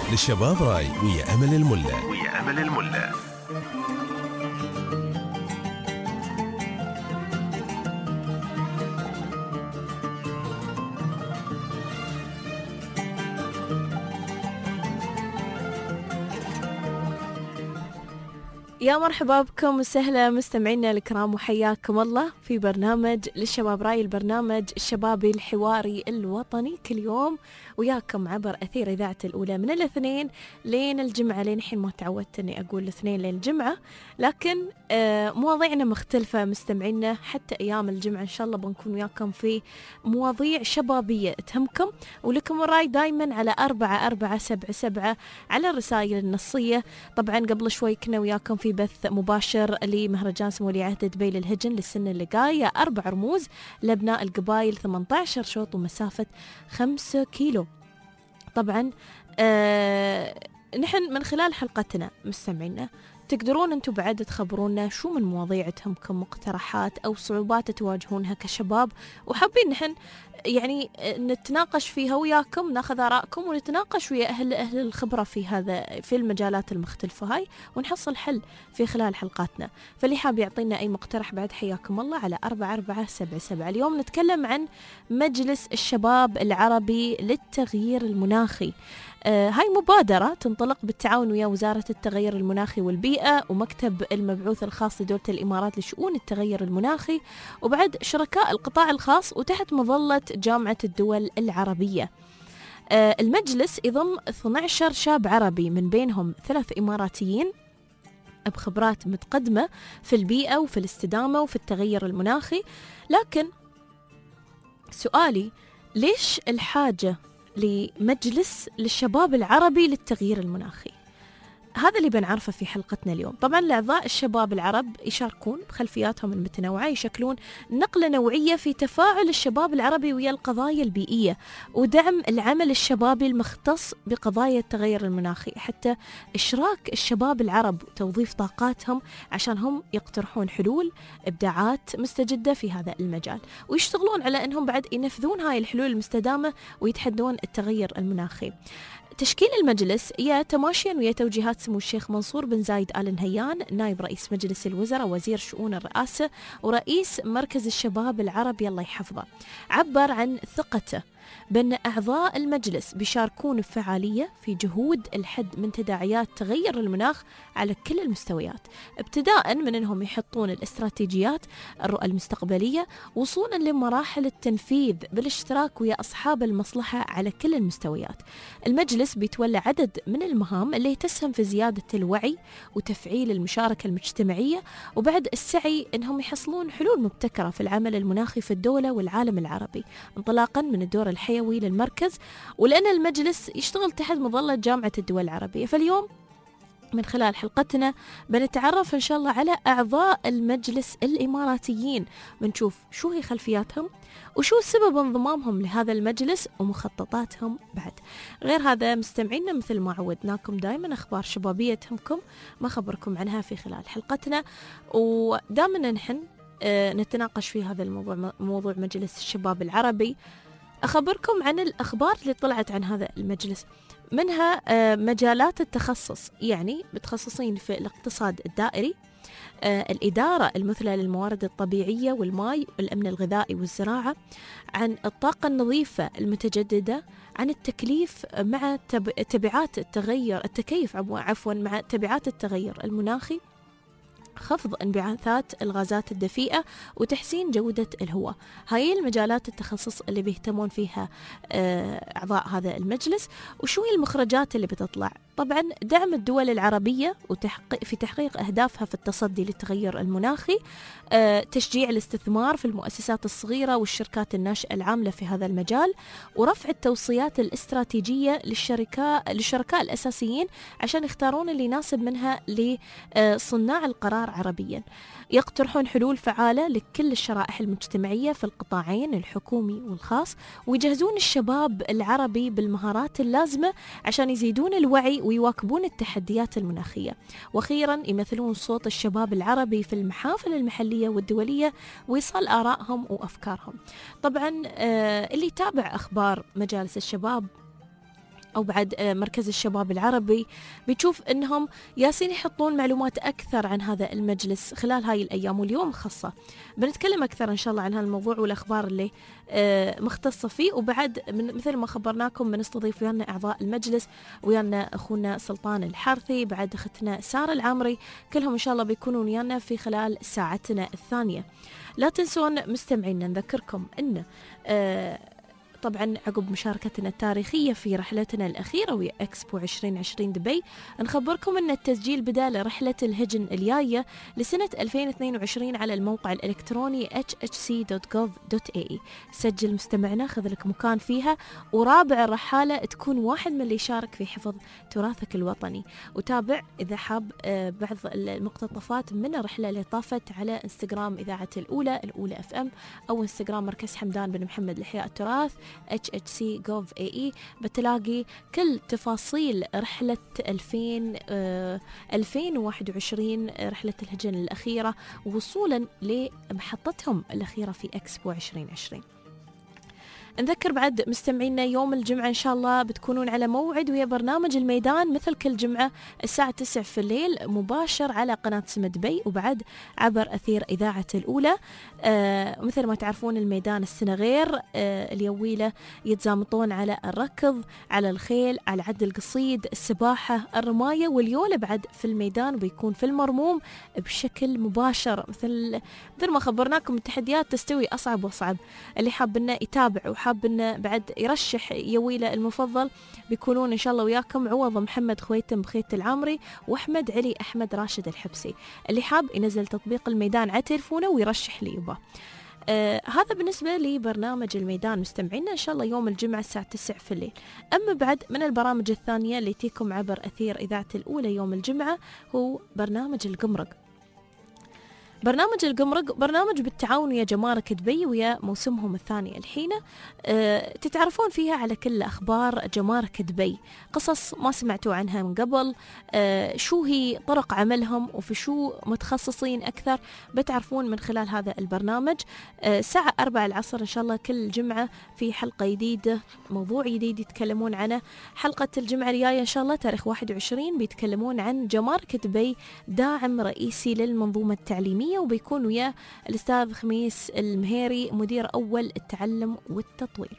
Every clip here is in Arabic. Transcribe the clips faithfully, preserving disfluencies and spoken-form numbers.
للشباب راي ويا أمل الملا ويا أمل الملا. يا مرحبا بكم وسهلا مستمعينا الكرام وحياكم الله في برنامج للشباب راي، البرنامج الشبابي الحواري الوطني كل يوم وياكم عبر أثير إذاعة الأولى من الاثنين لين الجمعة. لين الحين ما تعودت أني أقول الاثنين لين الجمعة، لكن آه مواضيعنا مختلفة مستمعينا. حتى أيام الجمعة إن شاء الله بنكون وياكم في مواضيع شبابية تهمكم، ولكم الراي دايما على أربعة أربعة سبعة سبعة على الرسائل النصية. طبعا قبل شوي كنا وياكم في بث مباشر لمهرجان سمو ولي عهد دبي للهجن للسنة اللي جاية، أربع رموز لأبناء القبائل، ثمانية عشر شوط ومسافة خمسة كيلو. طبعا آه نحن من خلال حلقتنا مستمعينا تقدرون أنتم بعد تخبرونا شو من مواضيع تهمكم، مقترحات أو صعوبات تواجهونها كشباب وحابين نحن يعني نتناقش فيها وياكم، ناخذ آراءكم ونتناقش ويا أهل أهل الخبرة في هذا في المجالات المختلفة هاي ونحصل حل في خلال حلقاتنا. فاللي حاب يعطينا أي مقترح بعد حياكم الله على أربعة أربعة سبعة سبعة. اليوم نتكلم عن مجلس الشباب العربي للتغيير المناخي. آه هاي مبادرة تنطلق بالتعاون ويا وزارة التغير المناخي والبيئة ومكتب المبعوث الخاص لدولة الإمارات لشؤون التغير المناخي وبعد شركاء القطاع الخاص وتحت مظلة جامعة الدول العربية. آه المجلس يضم اثني عشر شاب عربي من بينهم ثلاث إماراتيين بخبرات متقدمة في البيئة وفي الاستدامة وفي التغير المناخي. لكن سؤالي، ليش الحاجة لمجلس للشباب العربي للتغيير المناخي؟ هذا اللي بنعرفه في حلقتنا اليوم. طبعا الأعضاء الشباب العرب يشاركون بخلفياتهم المتنوعة، يشكلون نقلة نوعية في تفاعل الشباب العربي ويا القضايا البيئية ودعم العمل الشبابي المختص بقضايا التغير المناخي، حتى إشراك الشباب العرب وتوظيف طاقاتهم عشان هم يقترحون حلول إبداعات مستجدة في هذا المجال ويشتغلون على أنهم بعد ينفذون هاي الحلول المستدامة ويتحدون التغير المناخي. تشكيل المجلس هي تماشيا ويا توجيهات سمو الشيخ منصور بن زايد آل نهيان نائب رئيس مجلس الوزراء وزير شؤون الرئاسة ورئيس مركز الشباب العربي الله يحفظه. عبر عن ثقته بأن أعضاء المجلس بيشاركون بفعالية في جهود الحد من تداعيات تغير المناخ على كل المستويات، ابتداء من أنهم يحطون الاستراتيجيات الرؤى المستقبلية وصولا لمراحل التنفيذ بالاشتراك ويا أصحاب المصلحة على كل المستويات. المجلس بيتولى عدد من المهام اللي تسهم في زيادة الوعي وتفعيل المشاركة المجتمعية وبعد السعي أنهم يحصلون حلول مبتكرة في العمل المناخي في الدولة والعالم العربي انطلاقا من الدور الحيوي للمركز، ولأن المجلس يشتغل تحت مظلة جامعة الدول العربية. فاليوم من خلال حلقتنا بنتعرف إن شاء الله على أعضاء المجلس الإماراتيين، بنشوف شو هي خلفياتهم وشو سبب انضمامهم لهذا المجلس ومخططاتهم بعد. غير هذا مستمعينا مثل ما عودناكم دائما أخبار شبابية تهمكم ما خبركم عنها في خلال حلقتنا، ودائما نحن نتناقش في هذا الموضوع، موضوع مجلس الشباب العربي. أخبركم عن الأخبار اللي طلعت عن هذا المجلس، منها مجالات التخصص، يعني متخصصين في الاقتصاد الدائري، الإدارة المثلى للموارد الطبيعية والماء والأمن الغذائي والزراعة، عن الطاقة النظيفة المتجددة، عن التكليف مع تبعات التغير التكيف عفوا مع تبعات التغير المناخي، خفض انبعاثات الغازات الدفيئة وتحسين جودة الهواء. هاي المجالات التخصص اللي بيهتمون فيها أعضاء هذا المجلس. وشو هي المخرجات اللي بتطلع؟ طبعا دعم الدول العربية وتحقيق في تحقيق أهدافها في التصدي للتغير المناخي، تشجيع الاستثمار في المؤسسات الصغيرة والشركات الناشئة العاملة في هذا المجال، ورفع التوصيات الاستراتيجية للشركاء للشركاء الأساسيين عشان يختارون اللي يناسب منها لصناع القرار عربيا. يقترحون حلول فعالة لكل الشرائح المجتمعية في القطاعين الحكومي والخاص، ويجهزون الشباب العربي بالمهارات اللازمة عشان يزيدون الوعي ويواكبون التحديات المناخية. وأخيرا يمثلون صوت الشباب العربي في المحافل المحلية والدولية وإيصال آرائهم وأفكارهم. طبعا اللي يتابع أخبار مجالس الشباب أو بعد مركز الشباب العربي، بتشوف أنهم ياسين يحطون معلومات أكثر عن هذا المجلس خلال هاي الأيام. واليوم خاصة بنتكلم أكثر إن شاء الله عن هذا الموضوع والأخبار اللي مختصة فيه. وبعد من مثل ما خبرناكم بنستضيف ويانا أعضاء المجلس، ويانا أخونا سلطان الحارثي، بعد أختنا سارة العامري، كلهم إن شاء الله بيكونون ويانا في خلال ساعتنا الثانية. لا تنسون مستمعينا نذكركم أن آه طبعا عقب مشاركتنا التاريخية في رحلتنا الأخيرة ويا إكسبو عشرين عشرين دبي، نخبركم أن التسجيل بدأ لرحلة الهجن الجاية لسنة ألفين واثنين وعشرين على الموقع الإلكتروني إتش إتش سي دوت جوف دوت إيه إي. سجل مستمعنا، خذ لك مكان فيها، ورابع الرحالة تكون واحد من اللي يشارك في حفظ تراثك الوطني. وتابع إذا حاب بعض المقتطفات من الرحلة اللي طافت على انستغرام إذاعة الأولى الأولى أف أم، أو انستغرام مركز حمدان بن محمد لإحياء التراث إتش إتش سي دوت جوف دوت إيه إي. بتلاقي كل تفاصيل رحلة ألفين وواحد وعشرين رحلة الهجن الأخيرة، وصولا لمحطتهم الأخيرة في إكسبو عشرين عشرين. نذكر بعد مستمعينا يوم الجمعة إن شاء الله بتكونون على موعد ويا برنامج الميدان مثل كل جمعة الساعة تسعة في الليل مباشر على قناة سم دبي، وبعد عبر أثير إذاعة الأولى. آه مثل ما تعرفون الميدان السنة غير، آه اليويلة يتزامطون على الركض، على الخيل، على عد القصيد، السباحة، الرماية، واليولة بعد في الميدان وبيكون في المرموم بشكل مباشر. مثل مثل ما خبرناكم التحديات تستوي أصعب وأصعب. اللي حاب إنه يتابع حاب إنه بعد يرشح يويله المفضل بيكونون إن شاء الله وياكم عوض محمد خويتم بخيت العامري وأحمد علي أحمد راشد الحبسي. اللي حاب ينزل تطبيق الميدان على تلفونه ويرشح لي يبا. آه هذا بالنسبة لبرنامج الميدان مستمعينا إن شاء الله يوم الجمعة الساعة تسعة في الليل. أما بعد من البرامج الثانية اللي تيكم عبر أثير إذاعة الأولى يوم الجمعة هو برنامج القمرق. برنامج القمرق برنامج بالتعاون ويا جمارك دبي ويا موسمهم الثاني الحين. أه تتعرفون فيها على كل أخبار جمارك دبي، قصص ما سمعتوا عنها من قبل، أه شو هي طرق عملهم وفي شو متخصصين أكثر، بتعرفون من خلال هذا البرنامج. أه الساعة أربعة العصر إن شاء الله كل جمعة في حلقة جديدة، موضوع جديد يتكلمون عنه. حلقة الجمعة الجاية إن شاء الله تاريخ واحد وعشرين بيتكلمون عن جمارك دبي داعم رئيسي للمنظومة التعليمية، وبيكون وياه الأستاذ خميس المهيري مدير أول التعلم والتطوير.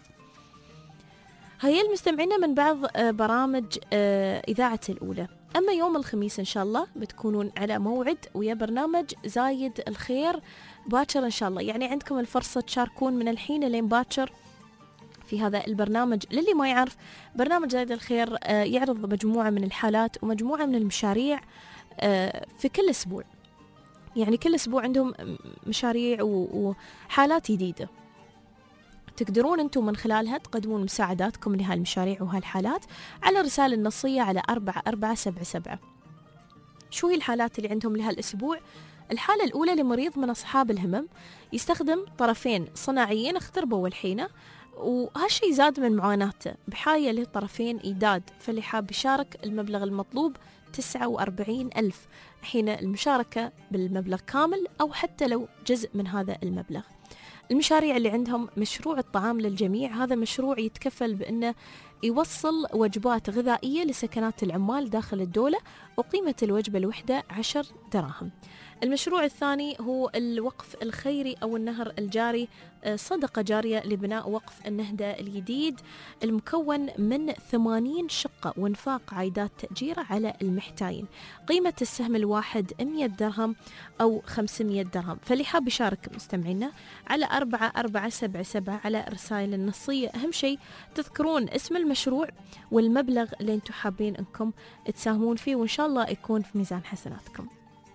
هيا المستمعين من بعض برامج إذاعة الأولى. أما يوم الخميس إن شاء الله بتكونون على موعد ويا برنامج زايد الخير باكر إن شاء الله، يعني عندكم الفرصة تشاركون من الحين لين باكر في هذا البرنامج. للي ما يعرف، برنامج زايد الخير يعرض مجموعة من الحالات ومجموعة من المشاريع في كل أسبوع، يعني كل أسبوع عندهم مشاريع وحالات جديدة تقدرون أنتم من خلالها تقدمون مساعداتكم لهالمشاريع وهالحالات على رسالة النصية على أربعة أربعة سبعة سبعة. شو هي الحالات اللي عندهم لهالأسبوع؟ الحالة الأولى لمريض من أصحاب الهمم يستخدم طرفين صناعيين اختربوا الحين، وهالشي زاد من معاناته بحاجة لطرفين إيداد، فاللي حاب يشارك المبلغ المطلوب تسعة وأربعين ألف، حين المشاركة بالمبلغ كامل أو حتى لو جزء من هذا المبلغ. المشاريع اللي عندهم مشروع الطعام للجميع، هذا مشروع يتكفل بأنه يوصل وجبات غذائية لسكنات العمال داخل الدولة، وقيمة الوجبة الوحدة عشر دراهم. المشروع الثاني هو الوقف الخيري أو النهر الجاري، صدقة جارية لبناء وقف النهدة الجديد المكون من ثمانين شقة وانفاق عائدات تأجيرة على المحتاجين. قيمة السهم الواحد مئة درهم أو خمسمئة درهم. فاللي حاب يشارك مستمعينا على أربعة أربعة سبعة سبعة على رسائل النصية. أهم شيء تذكرون اسم المشروع والمبلغ اللي انتم حابين انكم تساهمون فيه، وإن شاء الله يكون في ميزان حسناتكم.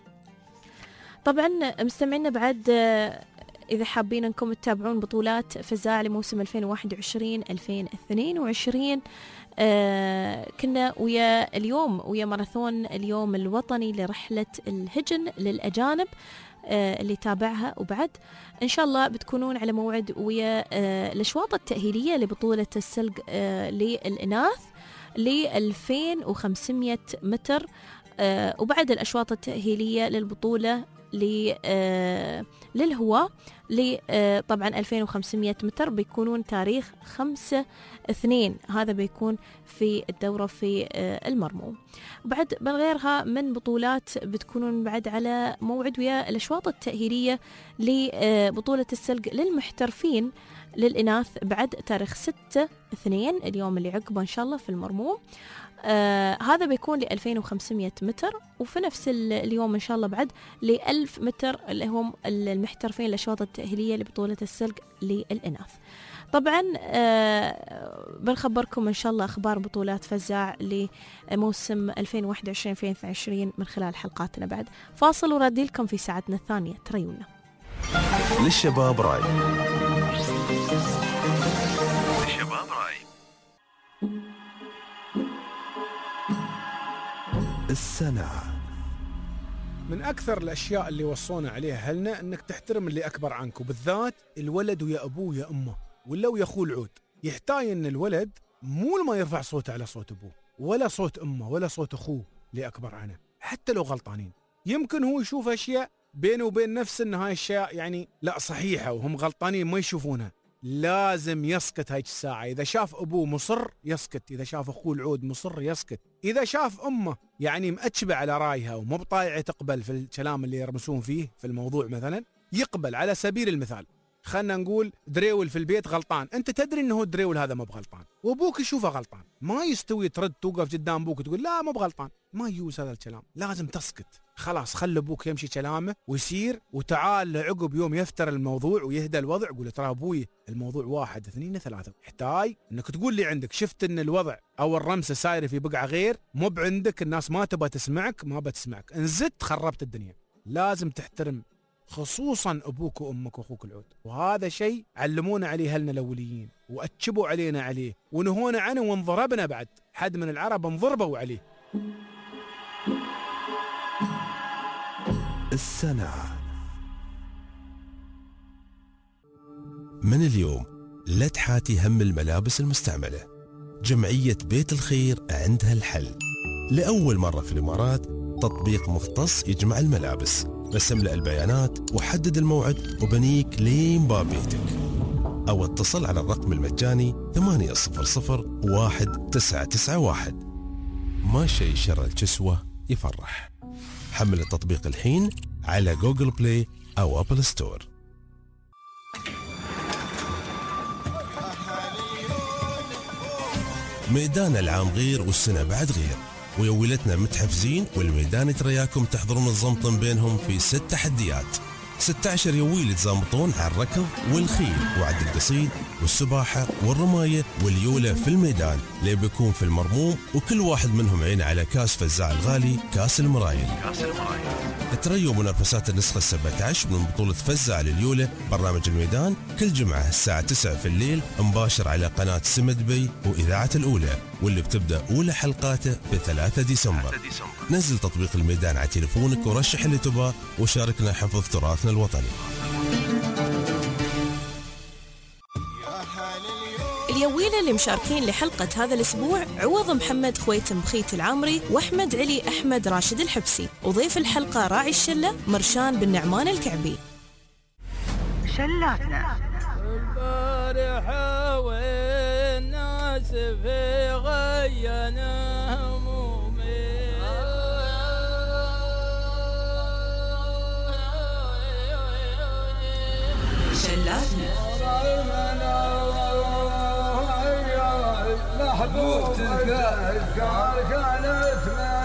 طبعا مستمعينا بعد إذا حابين أنكم تتابعون بطولات فزاع لموسم ألفين وواحد وعشرين ألفين واثنين وعشرين، آه كنا ويا اليوم ويا ماراثون اليوم الوطني لرحلة الهجن للأجانب آه اللي تابعها، وبعد إن شاء الله بتكونون على موعد ويا آه الأشواط التأهيلية لبطولة السلق آه للإناث ل ألفين وخمسمئة متر، آه وبعد الأشواط التأهيلية للبطولة للهواء طبعا ألفين وخمسمية متر بيكونون تاريخ خمسة اثنين، هذا بيكون في الدورة في المرموم. وبعد بالغيرها من بطولات بتكونون بعد على موعد ويا الأشواط التأهيلية لبطولة السلق للمحترفين للإناث بعد تاريخ ستة اثنين اليوم اللي عقبه إن شاء الله في المرموم. آه هذا بيكون ل ألفين وخمسمية متر، وفي نفس اليوم إن شاء الله بعد ل ألف متر اللي هم المحترفين الأشواط التأهيلية لبطولة السلق للإناث. طبعا آه بنخبركم إن شاء الله أخبار بطولات فزاع لموسم ألفين وواحد وعشرين ألفين واثنين وعشرين من خلال حلقاتنا. بعد فاصل ورادي لكم في ساعتنا الثانية، تريونا للشباب راي. للشباب راي السنة. من أكثر الأشياء اللي وصونا عليها أهلنا أنك تحترم اللي أكبر عنك، وبالذات الولد ويا أبوه ويا أمه ولا ويا أخوه العود. يحتاج أن الولد مو ما يرفع صوته على صوت أبوه ولا صوت أمه ولا صوت أخوه اللي أكبر عنه حتى لو غلطانين. يمكن هو يشوف أشياء بينه وبين نفسه أن هاي الشيء يعني لا صحيحة وهم غلطانين ما يشوفونها. لازم يسكت هاي الساعة. إذا شاف أبوه مصر يسكت، إذا شاف أخوه العود مصر يسكت، إذا شاف أمه يعني مأتشبة على رايها ومو بطايعة تقبل في الكلام اللي يرمسون فيه في الموضوع مثلا يقبل. على سبيل المثال خلنا نقول دريول في البيت غلطان، أنت تدري أنه دريول هذا مو بغلطان وأبوك يشوفه غلطان، ما يستوي ترد توقف قدام أبوك تقول لا مو بغلطان، ما يجوز هذا الكلام. لازم تسكت خلاص، خلي أبوك يمشي كلامه ويسير، وتعال لعقب يوم يفتر الموضوع ويهدى الوضع قول ترى أبوي الموضوع واحد اثنين ثلاثة. يحتاج أنك تقول لي عندك شفت أن الوضع أو الرمسة سايرة في بقعة غير مو بعندك، الناس ما تبى تسمعك ما بتسمعك، انزدت خربت الدنيا. لازم تحترم خصوصا أبوك وأمك وأخوك العود، وهذا شيء علمونا عليه أهلنا الأوليين وأتشبوا علينا عليه ونهونا عنه وانضربنا. بعد حد من العرب انضربوا عليه. السنة. من اليوم لا تحاتي هم الملابس المستعملة. جمعية بيت الخير عندها الحل. لأول مرة في الإمارات تطبيق مختص يجمع الملابس، بس املأ البيانات وحدد الموعد وبنيك لين باب بيتك، أو اتصل على الرقم المجاني ثمانية صفر صفر واحد تسعة تسعة واحد. ما شيء شر الكسوة يفرح. حمل التطبيق الحين على جوجل بلاي أو أبل ستور. ميدان العام غير والسنة بعد غير، ويولتنا متحفزين والميدان ترياكم تحضرون الزمطن بينهم في ست تحديات. ستة عشر يويل تزامطون على الركض والخيل وعد القصيد والسباحة والرماية واليولة في الميدان اللي بيكون في المرموم، وكل واحد منهم عين على كاس فزاع الغالي كاس المرايل. كاس المرايل. تريوا منافسات النسخة السبعة عشر من بطولة فزاع لليولة برنامج الميدان كل جمعة الساعة تسعة في الليل مباشر على قناة سمة دبي وإذاعة الأولى، واللي بتبدأ أولى حلقاته في ثلاثة ديسمبر. نزل تطبيق الميدان على تليفونك ورشح اللي تباه وشاركنا حفظ تراثنا الوطني. اليويلة اللي مشاركين لحلقة هذا الأسبوع عوض محمد خويتم بخيت العامري وأحمد علي أحمد راشد الحبسي، وضيف الحلقة راعي الشلة مرشان بن نعمان الكعبي. شلاتنا البارحة والناس في غينا همومي، شلاتنا محبوبتك كانت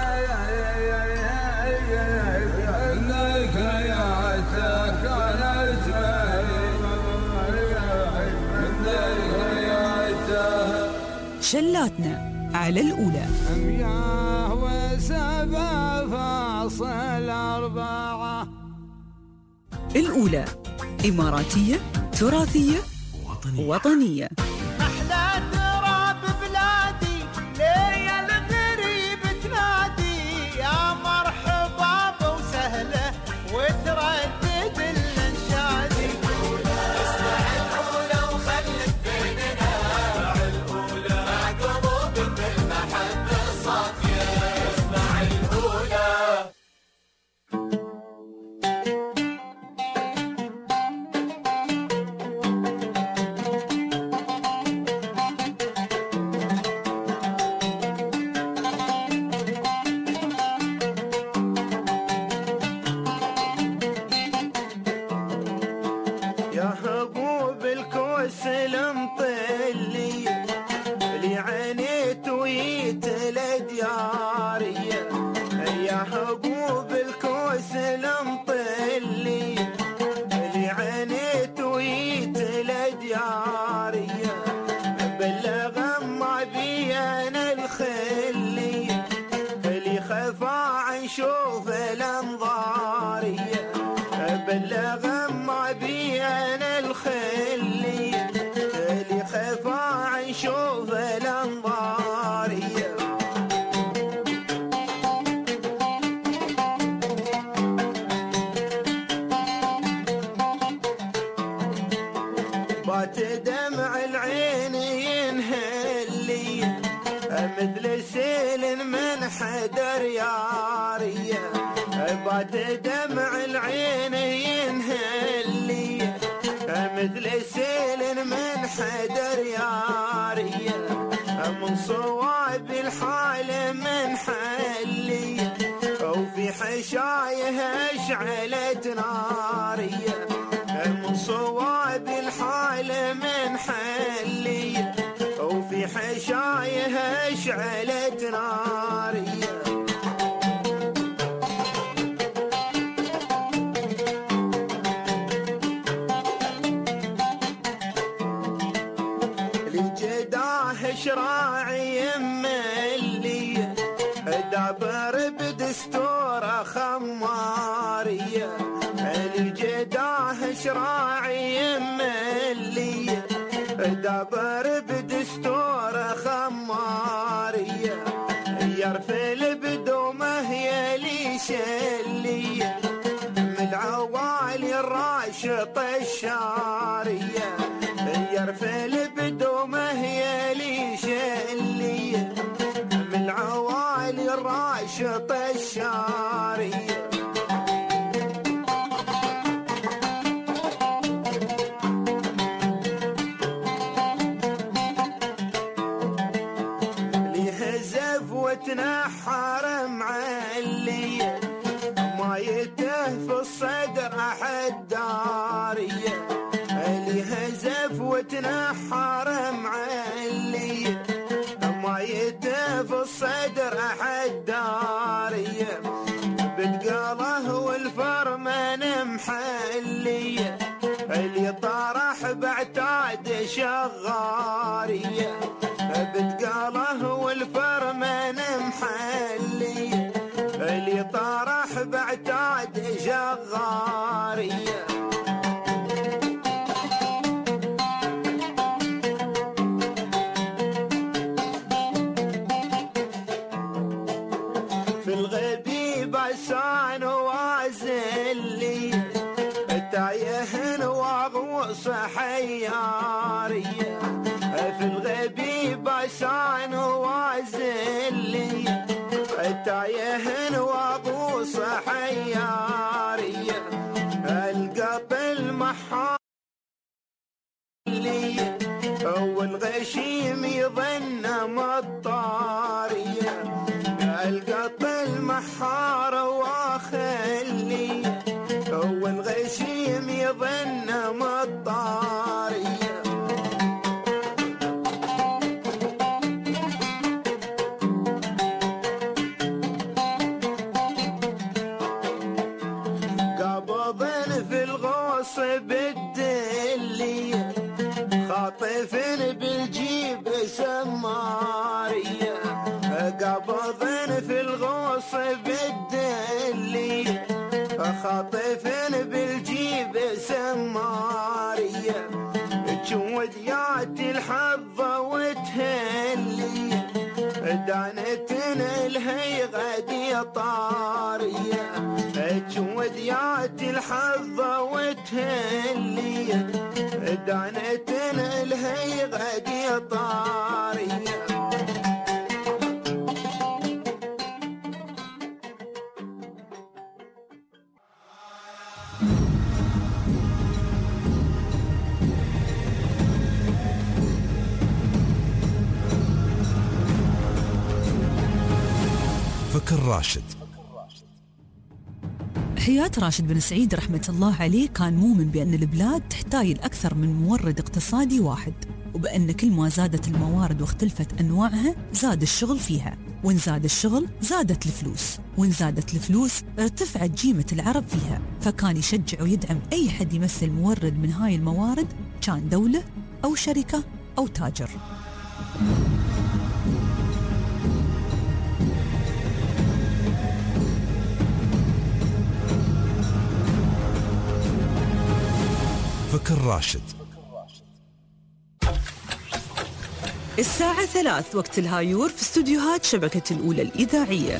منك يا كانت شلاتنا على الأولى. مياه وسبع فاصل أربعة. الأولى إماراتية تراثية وطنية, وطنية. الخلية اللي خفا نشوف الانظارية بلغ ما بين الخلية اللي خفا نشوف الانظارية بات دمع العين ينهلي مثل سيل من حدر يارية بات دمع العين ينهلي مثل سيل من حدر يارية من صواب الحال من حلي وفي حشايها اشعلت نارية من صواب الحال من حلي وفي حشايها اشعلت نارية لجداه شراعي يملي دابر بدستور خمارية لجداه شراعي يملي دابر بدستور خمارية يرفل بدومه يلي شلية من عوالي الراشط الشارية يرفل بدومه يلي شلية من عوالي الراشط الشارية وتنحر معلية ما يتهف الصدر أحد دارية اللي هزف وتنحر معلية ما يتهف الصدر أحد دارية بتقاله والفرمان محلية اللي طرح بعتاد شغارية بتقاله والفرمان محلي اللي طرح بعتاد شغارية في الغبيب عسان وازلي تايهن واغوص حيارية في الغبيب عسان وازلي تايهن واغوص حيارية القط المحار والغشيم يظن مطارية القط المحار واخلي والغشيم يظن مطارية قبضن في الغوص بالدلية خاطفن بالجيب سمارية قبضن في الغوص بالدلية خاطفن بالجيب سمارية جوديات الحظ وتهلي دانتن الهي غادي طارية جوديات الحظ وتهلي دانتن الهي غادي طارية فكر راشد. حياة راشد بن سعيد رحمة الله عليه كان مؤمن بأن البلاد تحتاج لأكثر من مورد اقتصادي واحد، وبأن كل ما زادت الموارد واختلفت أنواعها زاد الشغل فيها، وإن زاد الشغل زادت الفلوس، وإن زادت الفلوس ارتفعت جيمة العرب فيها. فكان يشجع ويدعم أي حد يمثل مورد من هاي الموارد، كان دولة أو شركة أو تاجر. راشد. الساعة ثلاث وقت الهايور في استوديوهات شبكة الأولى الإذاعية.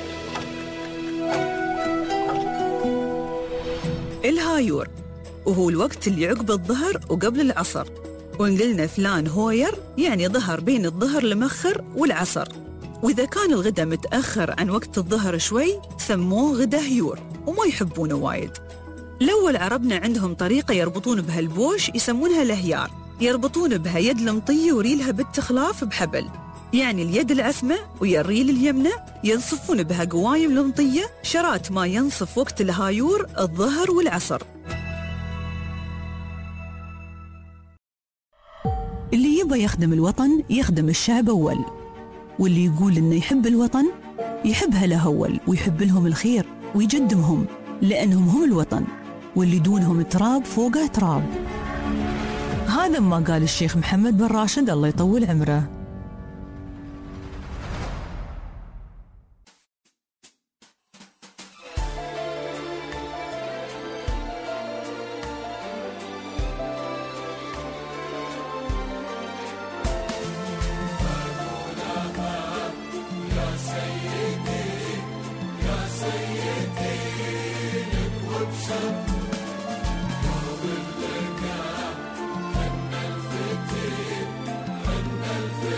الهايور وهو الوقت اللي عقب الظهر وقبل العصر، وإن قلنا فلان هوير يعني ظهر بين الظهر لمخر والعصر، وإذا كان الغدا متأخر عن وقت الظهر شوي سموه غدا هيور وما يحبونه وايد. الأول عربنا عندهم طريقة يربطون بها البوش يسمونها الهيار، يربطون بها يد المطية وريلها بالتخلاف بحبل، يعني اليد العسمة ويا الريل اليمنى ينصفون بها قوايم المطية شرات ما ينصف وقت الهايور الظهر والعصر. اللي يبغى يخدم الوطن يخدم الشعب أول، واللي يقول إنه يحب الوطن يحبها له أول ويحب لهم الخير ويجدمهم، لأنهم هم الوطن، واللي دونهم تراب فوقه تراب. هذا ما قال الشيخ محمد بن راشد الله يطول عمره. الفتي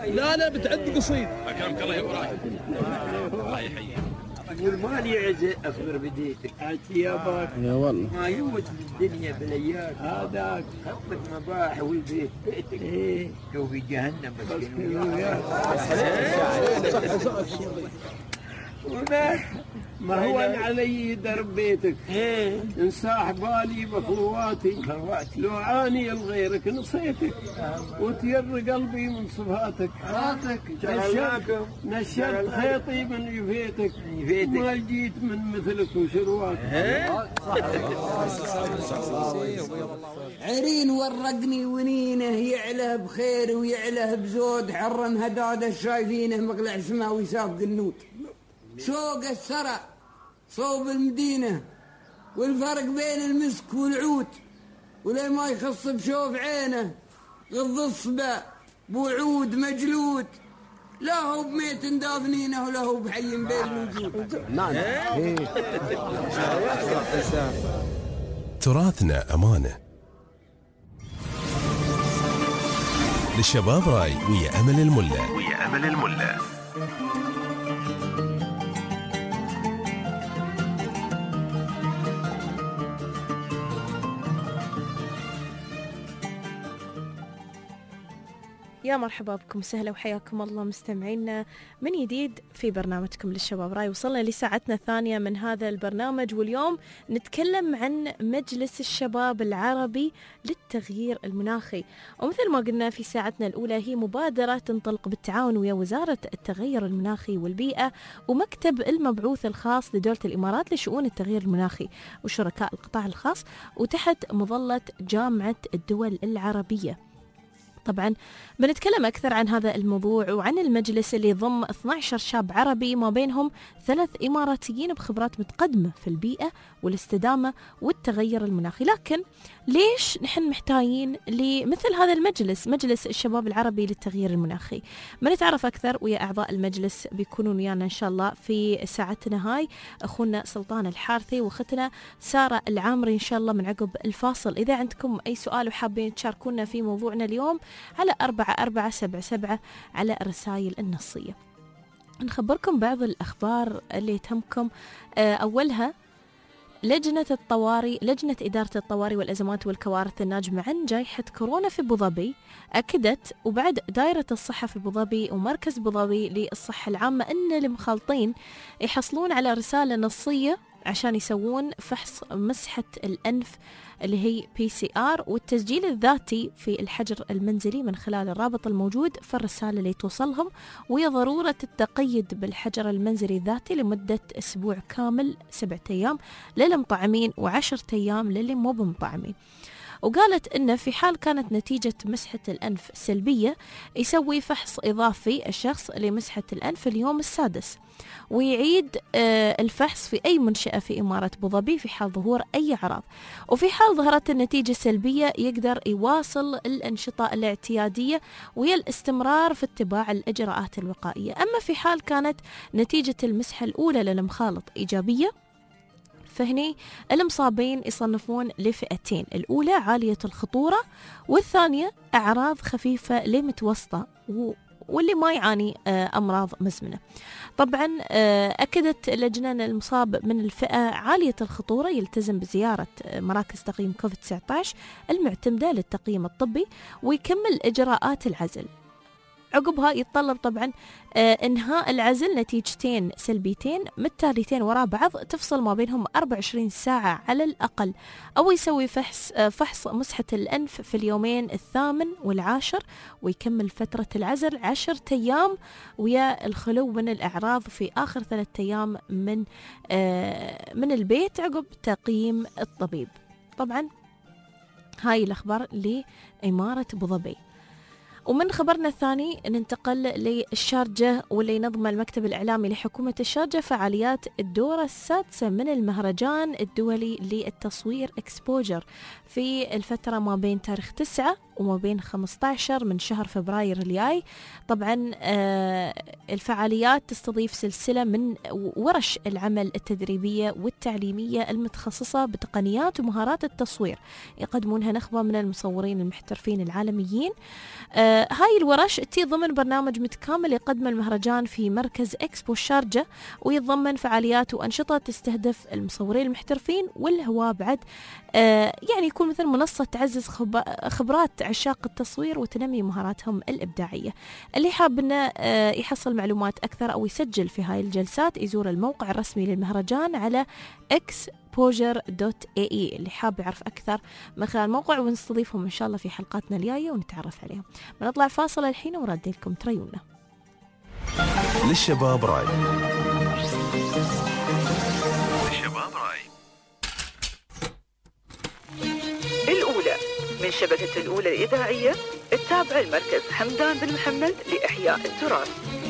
لا لا بتعد قصيد. اكرمك الله يا ابراهيم. الله يحييك. والمال يعز اصبر بديتك عاتي يا باك يا والله ما يموت بالدنيا بالايام هذاك حطك مباح والبيت بيتك ايه لو في جهنم مسكين وياه ما هو علي درب بيتك انصاح بالي بخواتي لو عاني لغيرك نصيتك وتير قلبي من صفاتك نشرت نشرت خيطي من يفيتك ما جيت من مثلك وشرواتك عرين ورقني ونينه يعله بخير ويعله بزود حرم هداده شايفينه مقلع سماوي سابق النوت شوق الثرى صوب المدينة والفرق بين المسك والعود ولا ما يخص بشوف عينه غض الصبا بوعود مجلود لا هو بميت دافنينه ولا هو بحي بين الوجود. تراثنا أمانة. للشباب راي ويا أمل الملا ويا أمل الملا. يا مرحبا بكم سهلا وحياكم الله مستمعينا من جديد في برنامجكم للشباب راي. وصلنا لساعتنا الثانية من هذا البرنامج، واليوم نتكلم عن مجلس الشباب العربي للتغيير المناخي. ومثل ما قلنا في ساعتنا الأولى هي مبادرة تنطلق بالتعاون ويا وزارة التغير المناخي والبيئة ومكتب المبعوث الخاص لدولة الإمارات لشؤون التغيير المناخي وشركاء القطاع الخاص وتحت مظلة جامعة الدول العربية. طبعا بنتكلم أكثر عن هذا الموضوع وعن المجلس اللي يضم اثني عشر شاب عربي ما بينهم ثلاث إماراتيين بخبرات متقدمة في البيئة والاستدامة والتغير المناخي. لكن ليش نحن محتاجين لمثل هذا المجلس، مجلس الشباب العربي للتغيير المناخي؟ بنتعرف أكثر ويا أعضاء المجلس بيكونون ويانا إن شاء الله في ساعتنا هاي أخونا سلطان الحارثي وأختنا سارة العامري إن شاء الله من عقب الفاصل. إذا عندكم أي سؤال وحابين تشاركونا في موضوعنا اليوم على أربعة أربعة سبعة سبعة على الرسائل النصية. نخبركم بعض الأخبار اللي تهمكم. أولها لجنة الطوارئ لجنة إدارة الطوارئ والأزمات والكوارث الناجمة عن جائحة كورونا في أبو ظبي أكدت وبعد دائرة الصحة في أبو ظبي ومركز أبو ظبي للصحة العامة أن المخالطين يحصلون على رسالة نصية عشان يسوون فحص مسحة الأنف اللي هي بي سي آر والتسجيل الذاتي في الحجر المنزلي من خلال الرابط الموجود في الرسالة اللي توصلهم، وهي ضرورة التقيد بالحجر المنزلي الذاتي لمدة أسبوع كامل سبعة أيام للمطعمين وعشرة أيام للي مو بمطعمين. وقالت إن في حال كانت نتيجة مسحة الأنف سلبية يسوي فحص إضافي الشخص لمسحة الأنف اليوم السادس ويعيد الفحص في أي منشأة في إمارة أبو ظبي في حال ظهور أي أعراض. وفي حال ظهرت النتيجة سلبية يقدر يواصل الأنشطة الاعتيادية وهي الاستمرار في اتباع الإجراءات الوقائية. أما في حال كانت نتيجة المسحة الأولى للمخالط إيجابية فهني المصابين يصنفون لفئتين، الأولى عالية الخطورة والثانية أعراض خفيفة لمتوسطة واللي ما يعاني أمراض مزمنة. طبعا أكدت اللجنة أن المصاب من الفئة عالية الخطورة يلتزم بزيارة مراكز تقييم كوفيد تسعة عشر المعتمدة للتقييم الطبي ويكمل إجراءات العزل. عقبها يتطلب طبعا انهاء العزل نتيجتين سلبيتين متتاليتين وراء بعض تفصل ما بينهم أربعة وعشرين ساعة على الأقل، أو يسوي فحص فحص مسحة الأنف في اليومين الثامن والعاشر ويكمل فترة العزل عشرة أيام ويا الخلو من الأعراض في آخر ثلاثة أيام من من البيت عقب تقييم الطبيب. طبعا هاي الأخبار لإمارة أبو ظبي. ومن خبرنا الثاني ننتقل للشارجة واللي ينظم المكتب الإعلامي لحكومة الشارجة فعاليات الدورة السادسة من المهرجان الدولي للتصوير إكسبوجر في الفترة ما بين تاريخ تسعة وما بين خمسة عشر من شهر فبراير الجاي. طبعا الفعاليات تستضيف سلسلة من ورش العمل التدريبية والتعليمية المتخصصة بتقنيات ومهارات التصوير يقدمونها نخبة من المصورين المحترفين العالميين آه هاي الورش تي ضمن برنامج متكامل يقدم المهرجان في مركز إكسبو الشارجة، ويتضمن فعاليات وأنشطة تستهدف المصورين المحترفين والهواة بعد. آه يعني يكون مثل منصة تعزز خبرات عشاق التصوير وتنمي مهاراتهم الإبداعية. اللي حاب إنه آه يحصل معلومات أكثر أو يسجل في هاي الجلسات يزور الموقع الرسمي للمهرجان على exposure دوت إيه إي. اللي حاب يعرف أكثر من خلال الموقع، ونستضيفهم إن شاء الله في حلقاتنا الجاية ونتعرف عليهم. بنطلع فاصل الحين ورد لكم تريونا. للشباب راي. للشباب راي. الأولى من شبكة الأولى الإذاعية التابعة لمركز حمدان بن محمد لإحياء التراث.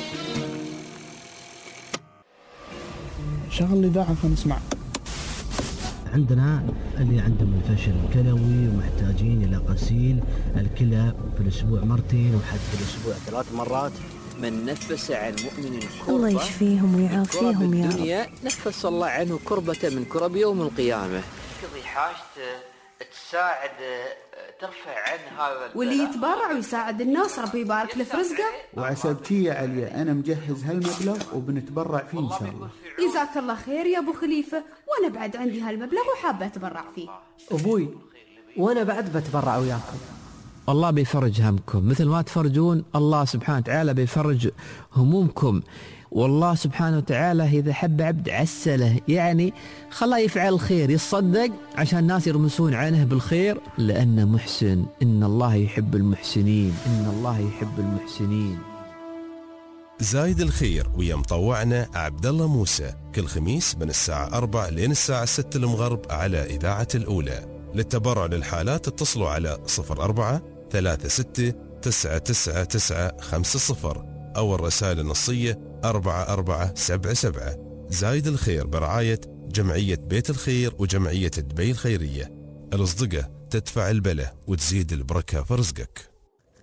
شغل الإذاعة فنسمع. عندنا اللي عندهم الفشل الكلوي ومحتاجين إلى غسيل الكلى في الأسبوع مرتين وحتى في الأسبوع ثلاث مرات. من نفس عن مؤمن الكربة الله يشفيهم ويعافيهم يا رب. نفس الله عنه كربة من كرب يوم القيامة. تقضي حاجته، تساعد، ترفع عن هذا. واللي يتبرع ويساعد الناس ربي يبارك له في رزقه. وعسبتي يا عليا أنا مجهز هالمبلغ وبنتبرع فيه إن شاء الله. جزاك الله خير يا أبو خليفة، وأنا بعد عندي هالمبلغ وحابة أتبرع فيه. أبوي وأنا بعد بتبرع وياكم. الله بيفرج همكم مثل ما تفرجون، الله سبحانه وتعالى بيفرج همومكم. والله سبحانه وتعالى إذا حب عبد عسله، يعني خلاه يفعل الخير، يصدق عشان الناس يرمسون عنه بالخير، لأنه محسن. إن الله يحب المحسنين، إن الله يحب المحسنين. زايد الخير ويا مطوعنا عبد الله موسى كل خميس من الساعة أربعة لين الساعة ستة المغرب على إذاعة الأولى. للتبرع للحالات اتصلوا على صفر أربعة ثلاثة ستة تسعة تسعة تسعة خمسة صفر أو الرسائل النصية أربعة أربعة سبعة سبعة. زايد الخير برعاية جمعية بيت الخير وجمعية دبي الخيرية. الأصدقة تدفع البلة وتزيد البركة في رزقك.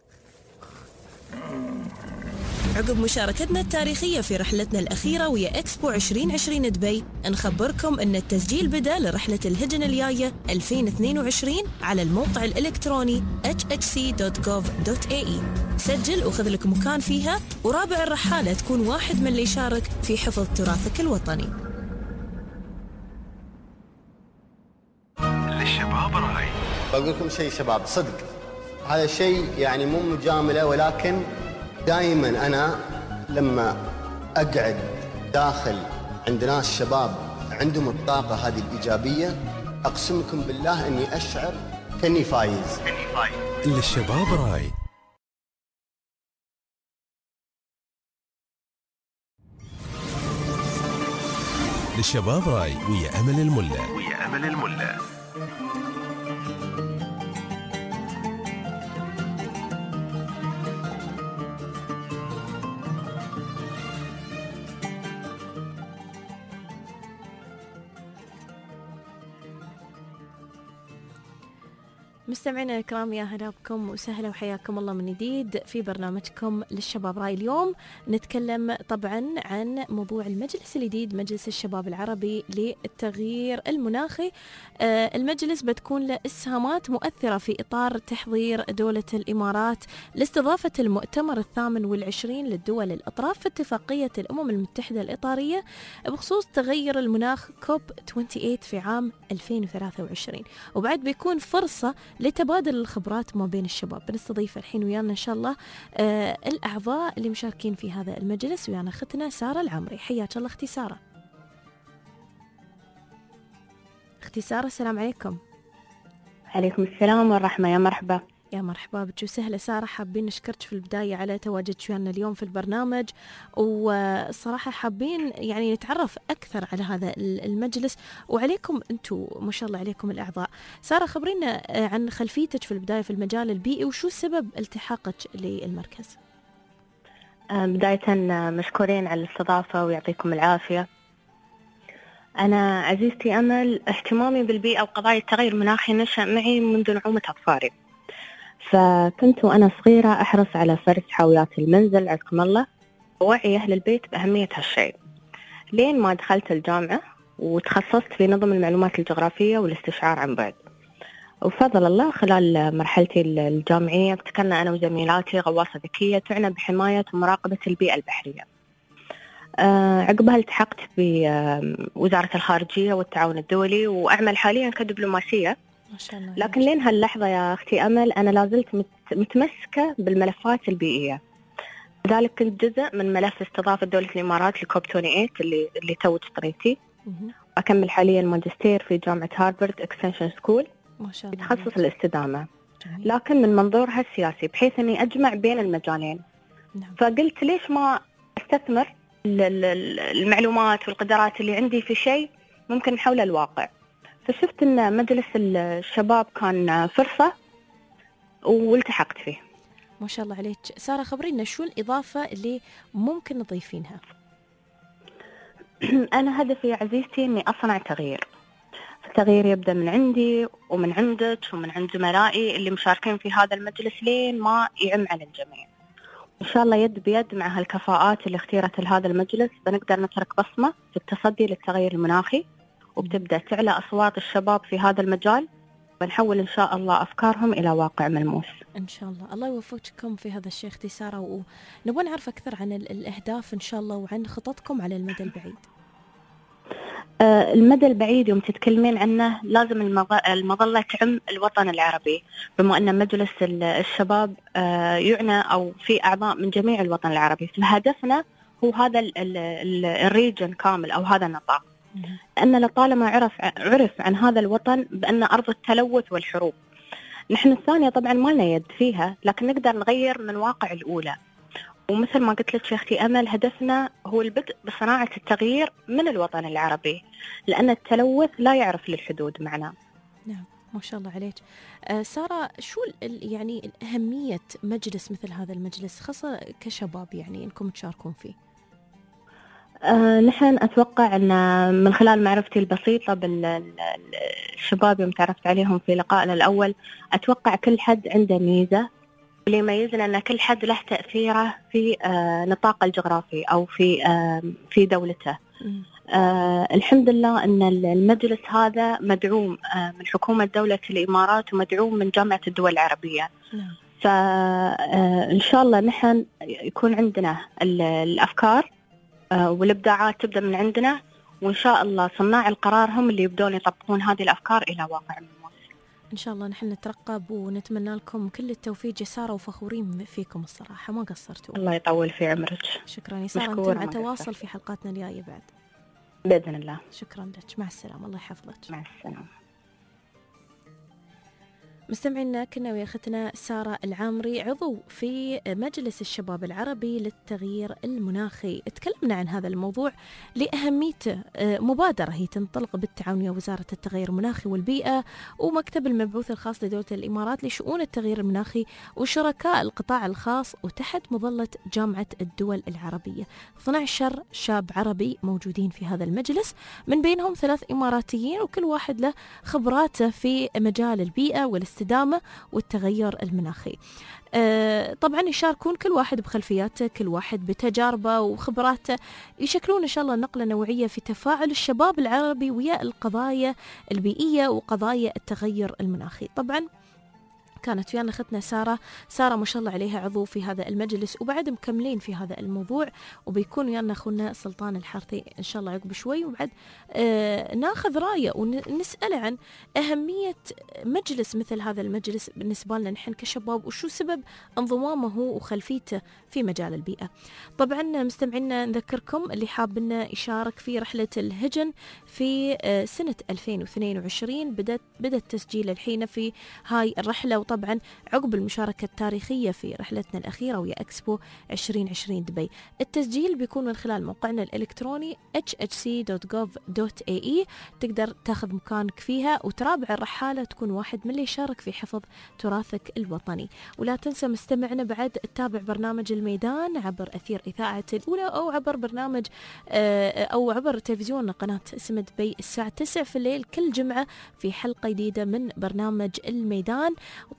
عقب مشاركتنا التاريخية في رحلتنا الأخيرة ويا إكسبو عشرين عشرين دبي، نخبركم أن التسجيل بدأ لرحلة الهجن الجاية ألفين واثنين وعشرين على الموقع الإلكتروني إتش إتش سي دوت جوف دوت إيه إي. سجل وخذ لك مكان فيها، ورابع الرحالة تكون واحد من اللي يشارك في حفظ تراثك الوطني. للشباب راي. بقول لكم شيء شباب، صدق هذا الشيء يعني مو مجاملة، ولكن دائما أنا لما أقعد داخل عند ناس شباب عندهم الطاقة هذه الإيجابية، أقسمكم بالله أني أشعر كأني فايز. للشباب راي. للشباب راي ويا أمل الملا. ويا أمل الملا. مستمعينا الكرام، يا هلا بكم وسهلا وحياكم الله من جديد في برنامجكم للشباب راي. اليوم نتكلم طبعا عن موضوع المجلس الجديد، مجلس الشباب العربي للتغيير المناخي. آه المجلس بتكون له اسهامات مؤثرة في إطار تحضير دولة الإمارات لاستضافة المؤتمر الثامن والعشرين للدول الأطراف في اتفاقية الأمم المتحدة الإطارية بخصوص تغير المناخ كوب ثمانية وعشرين في عام ألفين وثلاثة وعشرين. وبعد بيكون فرصة لتبادل الخبرات ما بين الشباب. بنستضيف الحين ويانا إن شاء الله آه الأعضاء اللي مشاركين في هذا المجلس. ويانا أختنا سارة العمري. حياك الله أختي سارة. أختي سارة السلام عليكم. عليكم السلام والرحمة. يا مرحبا. يا مرحبا بك وسهلا سارة. حابين نشكرك في البداية على تواجدك ويانا اليوم في البرنامج، والصراحة حابين يعني نتعرف أكثر على هذا المجلس وعليكم أنتم ما شاء الله عليكم الأعضاء. سارة خبرينا عن خلفيتك في البداية في المجال البيئي، وشو سبب التحاقك للمركز؟ بداية مشكورين على الاستضافة ويعطيكم العافية. أنا عزيزتي أمل، اهتمامي بالبيئة وقضايا التغير المناخي نشأ معي منذ نعومة أظفاري. فكنت وأنا صغيرة أحرص على فرز حاويات المنزل عزكم الله، ووعي أهل البيت بأهمية هالشيء، لين ما دخلت الجامعة وتخصصت في نظم المعلومات الجغرافية والاستشعار عن بعد. وبفضل الله خلال مرحلتي الجامعية ابتكرنا أنا وزميلاتي غواصة ذكية تعنى بحماية ومراقبة البيئة البحرية. آه عقبها التحقت بوزارة الخارجية والتعاون الدولي وأعمل حاليا كدبلوماسية. ما شاء الله. لكن لين هاللحظة يا أختي أمل أنا لازلت متمسكة بالملفات البيئية، لذلك كنت جزء من ملف استضافة دولة الإمارات لكوب ثمانية وعشرين اللي اللي تو تطريتي. أكمل حاليا ماجستير في جامعة هارفارد إكستنشن سكول ما شاء الله بتخصص الاستدامة، لكن من منظورها السياسي بحيث أني أجمع بين المجالين. نعم. فقلت ليش ما أستثمر المعلومات والقدرات اللي عندي في شيء ممكن نحوله الواقع. فشفت أن مجلس الشباب كان فرصة والتحقت فيه. ما شاء الله عليك. سارة خبرينا شو الإضافة اللي ممكن نضيفينها؟ أنا هدفي عزيزتي أني أصنع تغيير. التغيير يبدأ من عندي ومن عندك ومن عند زملائي اللي مشاركين في هذا المجلس لين ما يعم على الجميع. إن شاء الله يد بيد مع هالكفاءات اللي اختيرت لهذا المجلس بنقدر نترك بصمة في التصدي للتغير المناخي، وبتبدأ تعلى أصوات الشباب في هذا المجال، ونحول إن شاء الله أفكارهم إلى واقع ملموس. إن شاء الله. الله يوفقكم في هذا الشيء أختي سارة، ونبغى نعرف أكثر عن الأهداف إن شاء الله وعن خططكم على المدى البعيد. آه المدى البعيد يوم تتكلمين عنه لازم المظلة تعم الوطن العربي، بما أن مجلس الشباب آه يعنى أو في أعضاء من جميع الوطن العربي، فهدفنا هو هذا الريجن كامل أو هذا النطاق. لأن لطالما عرف عرف عن هذا الوطن بأن أرض التلوث والحروب. نحن الثانية طبعا ما لنا يد فيها، لكن نقدر نغير من واقع الأولى. ومثل ما قلت لك يا أختي أمل، هدفنا هو البدء بصناعة التغيير من الوطن العربي، لأن التلوث لا يعرف للحدود معنا. نعم ما شاء الله عليك. آه سارة، شو يعني أهمية مجلس مثل هذا المجلس خاصة كشباب يعني إنكم تشاركون فيه؟ آه نحن أتوقع أن من خلال معرفتي البسيطة بالشباب يوم تعرفت عليهم في لقائنا الأول، أتوقع كل حد عنده ميزة، اللي يميزنا أن كل حد له تأثيره في آه نطاق الجغرافي أو في آه في دولته. آه الحمد لله أن المجلس هذا مدعوم آه من حكومة دولة الإمارات ومدعوم من جامعة الدول العربية. فإن شاء الله نحن يكون عندنا الأفكار والإبداعات تبدأ من عندنا، وإن شاء الله صناع القرار هم اللي يبدون يطبقون هذه الأفكار إلى واقع ملموس. إن شاء الله نحن نترقب ونتمنى لكم كل التوفيق يا سارة، وفخورين فيكم الصراحة، ما قصرتوا. الله يطول في عمرك. شكرا يا سارة، أنت مع تواصل في حلقاتنا الجاية بعد بإذن الله. شكرا لك، مع السلامة، الله يحفظك. مع السلامة. مستمعينا كنا ويا أختنا سارة العامري عضو في مجلس الشباب العربي للتغيير المناخي. تكلمنا عن هذا الموضوع لأهميته. مبادرة هي تنطلق بالتعاون ويا وزارة التغير المناخي والبيئة ومكتب المبعوث الخاص لدولة الإمارات لشؤون التغيير المناخي وشركاء القطاع الخاص، وتحت مظلة جامعة الدول العربية. اثني عشر شاب عربي موجودين في هذا المجلس، من بينهم ثلاث إماراتيين، وكل واحد له خبراته في مجال البيئة والاستدامة والتغير المناخي. أه طبعا يشاركون كل واحد بخلفياته، كل واحد بتجاربه وخبراته، يشكلون إن شاء الله نقلة نوعية في تفاعل الشباب العربي ويا القضايا البيئية وقضايا التغير المناخي. طبعا كانت ويانا اختنا سارة سارة ما شاء الله عليها عضو في هذا المجلس، وبعد مكملين في هذا الموضوع، وبيكون ويانا اخونا سلطان الحارثي ان شاء الله عقب شوي، وبعد آه ناخذ رايه ونسأله عن أهمية مجلس مثل هذا المجلس بالنسبة لنا نحن كشباب، وشو سبب انضمامه وخلفيته في مجال البيئة. طبعا مستمعينا نذكركم اللي حابنا يشارك في رحلة الهجن في آه سنة ألفين واثنين وعشرين، بدأت بدأت تسجيل الحين في هاي الرحلة، طبعا عقب المشاركة التاريخية في رحلتنا الأخيرة ويا إكسبو عشرين عشرين دبي. التسجيل بيكون من خلال موقعنا الإلكتروني إتش إتش سي دوت جوف دوت إيه إي، تقدر تاخذ مكانك فيها وترابع الرحالة، تكون واحد من اللي يشارك في حفظ تراثك الوطني. ولا تنسى مستمعنا بعد تتابع برنامج الميدان عبر أثير إذاعة الأولى، أو عبر برنامج أو عبر تلفزيون قناة اسم دبي الساعة تسعة في الليل كل جمعة في حلقة جديدة من برنامج الميدان.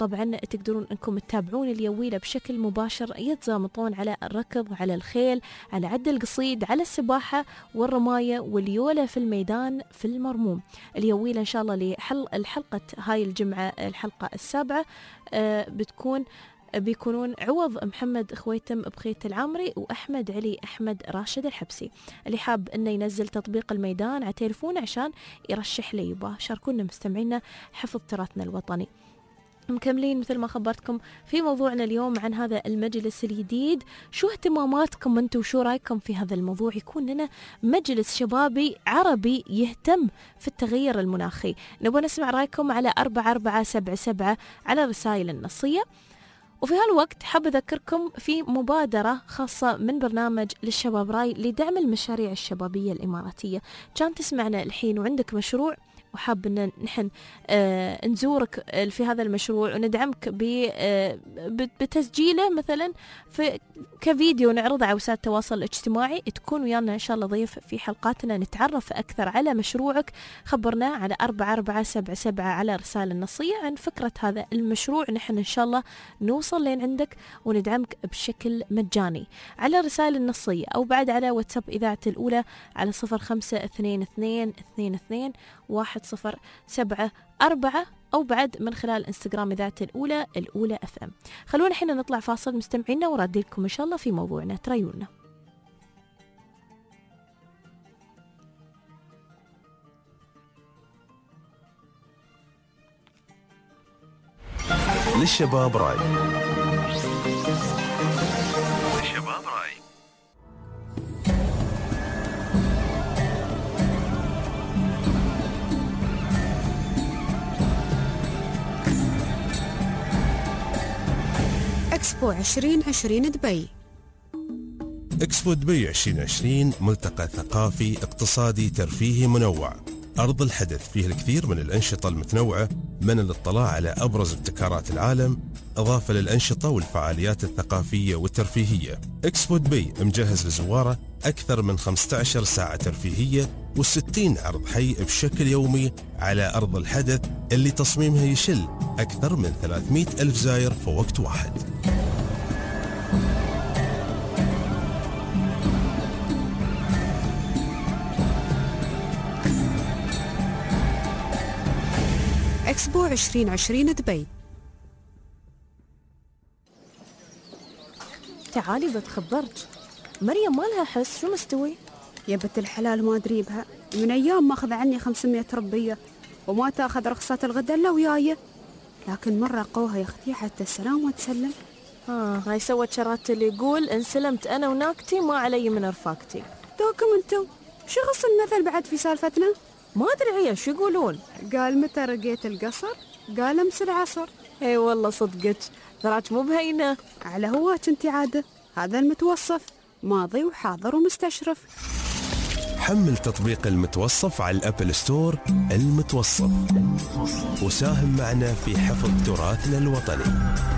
طبعا تقدرون أنكم تتابعون اليويلة بشكل مباشر، يتزامطون على الركض، على الخيل، على عد القصيد، على السباحة والرماية واليولة في الميدان في المرموم. اليويلة إن شاء الله للحلقة هاي الجمعة الحلقة السابعة آه بتكون بيكونون عوض محمد خويتم بخيت العامري وأحمد علي أحمد راشد الحبسي. اللي حاب أنه ينزل تطبيق الميدان على تليفونه عشان يرشح لي يبا. شاركونا مستمعينا حفظ تراثنا الوطني. مكملين مثل ما خبرتكم في موضوعنا اليوم عن هذا المجلس الجديد. شو اهتماماتكم انتم وشو رايكم في هذا الموضوع؟ يكون لنا مجلس شبابي عربي يهتم في التغير المناخي. نبغى نسمع رايكم على أربعة أربعة سبعة سبعة على رسائل النصية. وفي هالوقت حاب أذكركم في مبادرة خاصة من برنامج للشباب راي لدعم المشاريع الشبابية الإماراتية. كان تسمعنا الحين وعندك مشروع وحاب أن نحن آه نزورك في هذا المشروع وندعمك آه بتسجيله مثلا في كفيديو نعرضه على وسائل التواصل الاجتماعي، تكون ويانا إن شاء الله ضيف في حلقاتنا نتعرف أكثر على مشروعك. خبرنا على أربعة أربعة سبعة سبعة على رسالة النصية عن فكرة هذا المشروع، نحن إن شاء الله نوصل لين عندك وندعمك بشكل مجاني على رسائل النصية أو بعد على واتساب إذاعة الأولى على صفر خمسة اثنين اثنين اثنين اثنين واحد صفر سبعة أربعة أو بعد من خلال انستغرام إذاعة الأولى الأولى أف أم. خلونا الحين نطلع فاصل مستمعينا ورادي لكم إن شاء الله في موضوعنا. تريونا للشباب راي. للشباب راي. إكسبو عشرين عشرين دبي. إكسبو دبي عشرين عشرين ملتقى ثقافي اقتصادي ترفيهي منوع. أرض الحدث فيه الكثير من الأنشطة المتنوعة من الاطلاع على أبرز ابتكارات العالم إضافة للأنشطة والفعاليات الثقافية والترفيهية. إكسبو دبي مجهز لزواره أكثر من خمسة عشر ساعة ترفيهية وستين عرض حي بشكل يومي على أرض الحدث اللي تصميمها يشل أكثر من ثلاثمئة ألف زائر في وقت واحد. إكسبو عشرين عشرين دبي. تعالي بتخبرك، مريم ما لها حس. شو مستوي؟ يا بنت الحلال ما أدري بها، من أيام ما أخذ عني خمسمية ربية وما تأخذ رخصة الغدا إلا وياي، لكن مرة قوها يا أختي حتى السلام وتسلم. آه هاي سوت شرات اللي يقول إن سلمت أنا وناكتي ما علي من رفاقتي. دوكم أنتم شو غص المثل بعد في سالفتنا؟ ما أدري هي شو يقولون. قال متى رقيت القصر؟ قال أمس العصر. اي والله صدقك تراك مو بهينة. على هواك انت عادة، هذا المتوصف ماضي وحاضر ومستشرف. حمل تطبيق المتوصف على الأبل ستور. المتوصف وساهم معنا في حفظ تراثنا الوطني.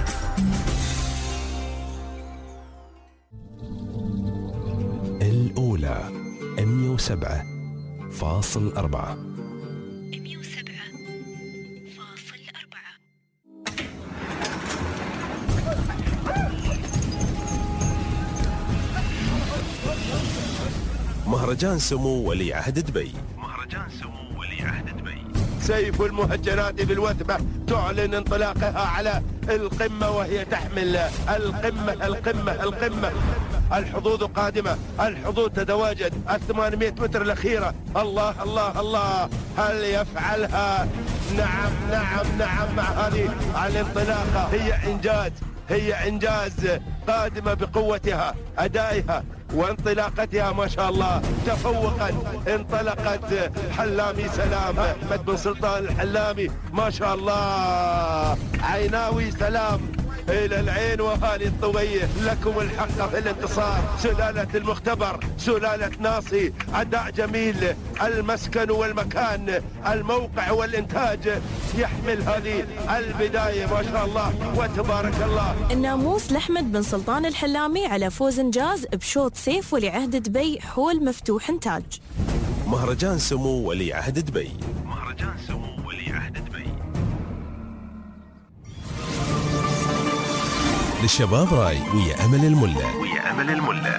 الأولى مئة وسبعة فاصل أربعة. مئة وسبعة فاصل أربعة. مهرجان سمو ولي عهد دبي. مهرجان سمو ولي عهد دبي. سيف المهجنات بالوثبة تعلن انطلاقها على القمة وهي تحمل القمة القمة القمة. الحظوظ قادمة، الحظوظ تتواجد، الثمانمائة متر الأخيرة. الله الله الله، هل يفعلها؟ نعم نعم نعم. مع هذه الانطلاقة هي إنجاز، هي إنجاز. قادمة بقوتها، أدائها وانطلاقتها ما شاء الله. تفوقا انطلقت حلامي سلام، أحمد بن سلطان الحلامي ما شاء الله. عيناوي سلام إلى العين وهاني الطوية. لكم الحق في الانتصار. سلالة المختبر، سلالة ناصي، أداء جميل. المسكن والمكان، الموقع والإنتاج يحمل هذه البداية ما شاء الله وتبارك الله. الناموس لأحمد بن سلطان الحلامي على فوز إنجاز بشوط سيف ولي عهد دبي حول مفتوح إنتاج. مهرجان سمو ولي عهد دبي. مهرجان سمو ولي عهد دبي. للشباب راي ويا أمل الملا. ويا أمل الملا.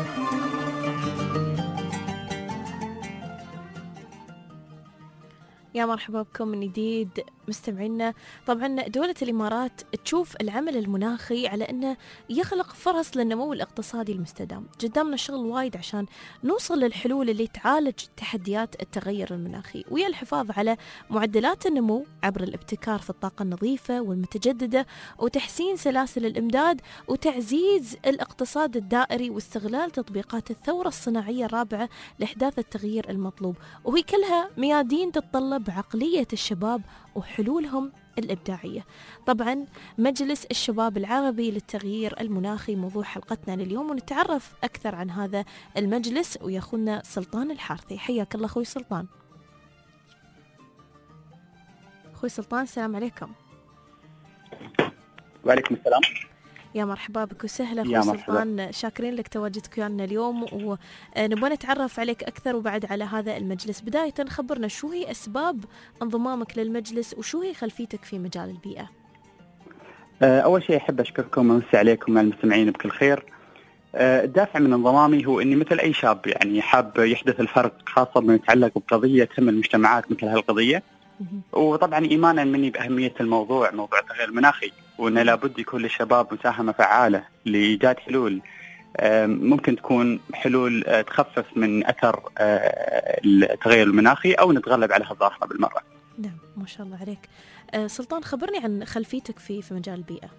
يا مرحبا بكم من جديد مستمعينا. طبعا دولة الإمارات تشوف العمل المناخي على أنه يخلق فرص للنمو الاقتصادي المستدام. قدامنا شغل وايد عشان نوصل للحلول اللي تعالج تحديات التغير المناخي ويا الحفاظ على معدلات النمو عبر الابتكار في الطاقة النظيفة والمتجددة وتحسين سلاسل الإمداد وتعزيز الاقتصاد الدائري واستغلال تطبيقات الثورة الصناعية الرابعة لإحداث التغيير المطلوب، وهي كلها ميادين تتطلب عقلية الشباب وحلولهم الإبداعية. طبعا مجلس الشباب العربي للتغيير المناخي موضوع حلقتنا لليوم، ونتعرف أكثر عن هذا المجلس وياخونا سلطان الحارثي. حياك الله أخوي سلطان. أخوي سلطان السلام عليكم. وعليكم السلام. يا مرحبا بك وسهلا أخوي سلطان، شاكرين لك تواجدك ويانا اليوم ونبغى نتعرف عليك أكثر وبعد على هذا المجلس. بداية خبرنا شو هي أسباب انضمامك للمجلس وشو هي خلفيتك في مجال البيئة؟ أول شيء أحب أشكركم وأمسي عليكم مع المستمعين بكل خير. الدافع من انضمامي هو أني مثل أي شاب يعني حاب يحدث الفرق، خاصة ما يتعلق بقضية تهم المجتمعات مثل هالقضية، وطبعا إيمانا مني بأهمية الموضوع موضوع التغير المناخي، وأنه لابد يكون للشباب مساهمة فعالة لإيجاد حلول ممكن تكون حلول تخفف من أثر التغير المناخي أو نتغلب على هالظاهرة بالمرة. نعم ما شاء الله عليك. سلطان خبرني عن خلفيتك في في مجال البيئة.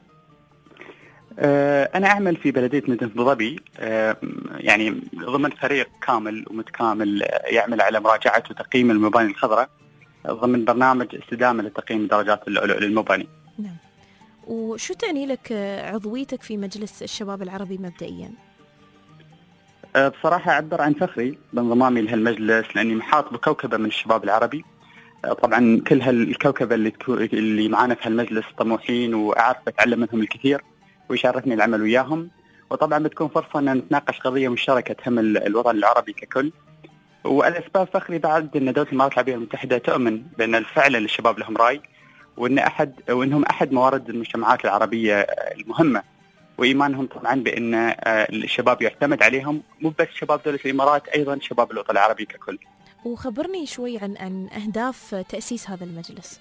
أنا أعمل في بلدية مدينة أبو ظبي، يعني ضمن فريق كامل ومتكامل يعمل على مراجعة وتقييم المباني الخضراء ضمن برنامج استدامة لتقييم درجات للمباني. نعم. وشو تعني لك عضويتك في مجلس الشباب العربي مبدئيا؟ بصراحة أعبر عن فخري بانضمامي لهالمجلس لأني محاط بكوكبة من الشباب العربي. طبعا كل هالكوكبة اللي اللي معانا في هالمجلس طموحين، وأعرف أتعلم منهم الكثير ويشرفني العمل وياهم، وطبعا بتكون فرصة أن نتناقش قضية مشتركة تهم الوطن العربي ككل. والأسباب فخري بعد أن دولة الإمارات العربية المتحدة تؤمن بأن فعلا الشباب لهم رأي، وأن أحد وأنهم أحد موارد المجتمعات العربية المهمة، وإيمانهم طبعا بأن الشباب يعتمد عليهم، مو بس شباب دولة الإمارات، أيضا شباب الوطن العربي ككل. وخبرني شوي عن عن أهداف تأسيس هذا المجلس.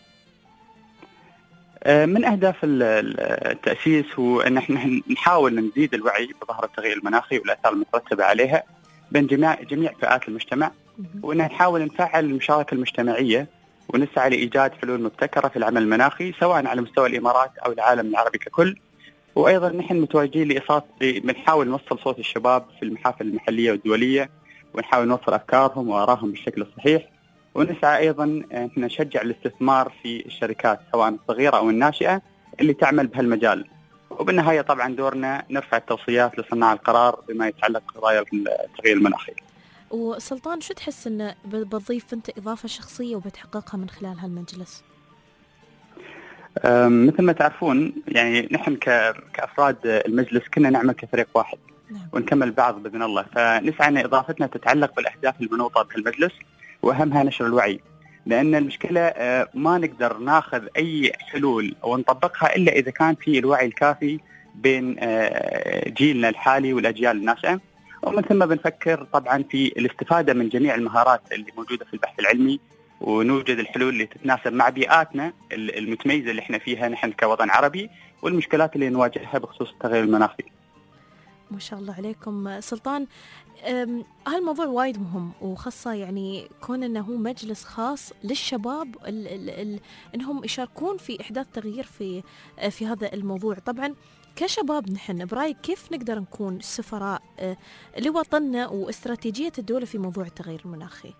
من أهداف التأسيس هو أن احنا نحاول نزيد الوعي بظاهرة التغير المناخي والآثار المترتبة عليها بين جميع جميع فئات المجتمع، وأن نحاول نفعل المشاركة المجتمعية ونسعى لإيجاد حلول مبتكرة في العمل المناخي سواء على مستوى الإمارات أو العالم العربي ككل. وأيضا نحن متوجهين لإصاف بنحاول نوصل صوت الشباب في المحافل المحلية والدولية، ونحاول نوصل أفكارهم وآرائهم بالشكل الصحيح، ونسعى أيضا أن نشجع الاستثمار في الشركات سواء الصغيرة أو الناشئة اللي تعمل بهالمجال. وبالنهاية طبعا دورنا نرفع التوصيات لصناع القرار بما يتعلق بقضايا التغيير المناخي. وسلطان شو تحس أن بتضيف أنت إضافة شخصية وبتحققها من خلال هالمجلس؟ مثل ما تعرفون يعني نحن كأفراد المجلس كنا نعمل كفريق واحد، نعم. ونكمل بعض بإذن الله، فنسعى أن إضافتنا تتعلق بالأهداف المنوطة بهالمجلس، وأهمها نشر الوعي، لأن المشكلة ما نقدر ناخذ أي حلول أو نطبقها إلا إذا كان في الوعي الكافي بين جيلنا الحالي والأجيال الناشئة. ومن ثم بنفكر طبعا في الاستفادة من جميع المهارات اللي موجودة في البحث العلمي، ونوجد الحلول اللي تتناسب مع بيئاتنا المتميزة اللي احنا فيها نحن كوطن عربي، والمشكلات اللي نواجهها بخصوص التغير المناخي. ما شاء الله عليكم سلطان. هالموضوع وايد مهم، وخاصة يعني كون أنه هو مجلس خاص للشباب ال ال ال أنهم يشاركون في إحداث تغيير في في هذا الموضوع. طبعا كشباب نحن برأيك كيف نقدر نكون سفراء لوطننا واستراتيجية الدولة في موضوع التغير المناخي؟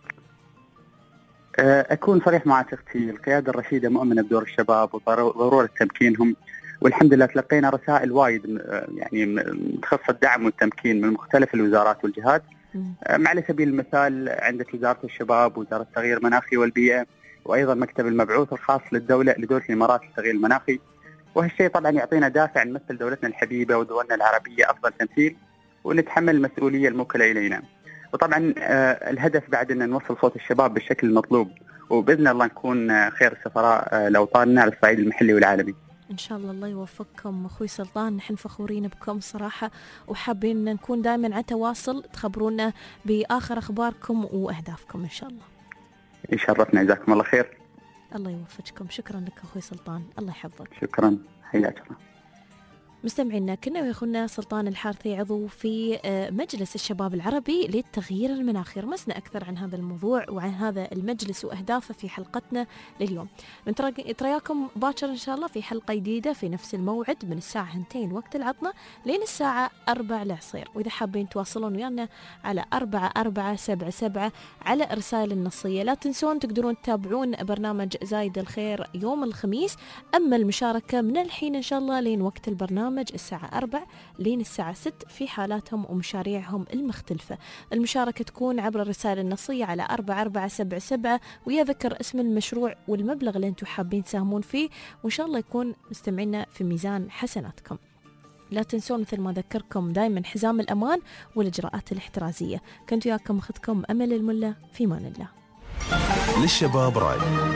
أكون صريح معك أختي، القيادة الرشيدة مؤمنة بدور الشباب وضرورة تمكينهم، والحمد لله تلقينا رسائل وايد يعني تخص الدعم والتمكين من مختلف الوزارات والجهات. على سبيل المثال عندك وزارة الشباب، وزارة التغيير المناخي والبيئة، وأيضا مكتب المبعوث الخاص للدولة لدولة الإمارات للتغيير المناخي. وهالشيء طبعا يعطينا دافع نمثل دولتنا الحبيبة ودولنا العربية أفضل تمثيل، ونتحمل المسؤولية الموكلة إلينا. وطبعا الهدف بعد أن نوصل صوت الشباب بالشكل المطلوب، وبإذن الله نكون خير السفراء لأوطاننا على الصعيد المحلي والعالمي. إن شاء الله. الله يوفقكم أخوي سلطان، نحن فخورين بكم صراحة، وحابين نكون دائما على تواصل تخبرونا بآخر أخباركم وأهدافكم إن شاء الله. يشرفنا، جزاكم الله خير. الله يوفقكم. شكرا لك أخوي سلطان، الله يحفظك. شكرا، حياك الله. مستمعينا، كنا وياخونا سلطان الحارثي عضو في مجلس الشباب العربي للتغيير المناخي. رمسنا أكثر عن هذا الموضوع وعن هذا المجلس وأهدافه في حلقتنا لليوم. نتراكم باكر إن شاء الله في حلقة جديدة في نفس الموعد من الساعة اثنتين وقت العطلة لين الساعة أربعة العصير. وإذا حابين تواصلون ويانا على أربعة أربعة سبعة سبعة على الرسائل النصية. لا تنسون تقدرون تتابعون برنامج زايد الخير يوم الخميس. أما المشاركة من الحين إن شاء الله لين وقت البرنامج الساعة أربعة لين الساعة ستة في حالاتهم ومشاريعهم المختلفة. المشاركة تكون عبر الرسائل النصية على أربعة أربعة سبعة سبعة، ويذكر اسم المشروع والمبلغ اللي أنتم حابين تساهمون فيه، وإن شاء الله يكون مستمعينا في ميزان حسناتكم. لا تنسون مثل ما ذكركم دائما حزام الأمان والإجراءات الاحترازية. كنت وياكم أختكم أمل الملا، في مان الله. للشباب راي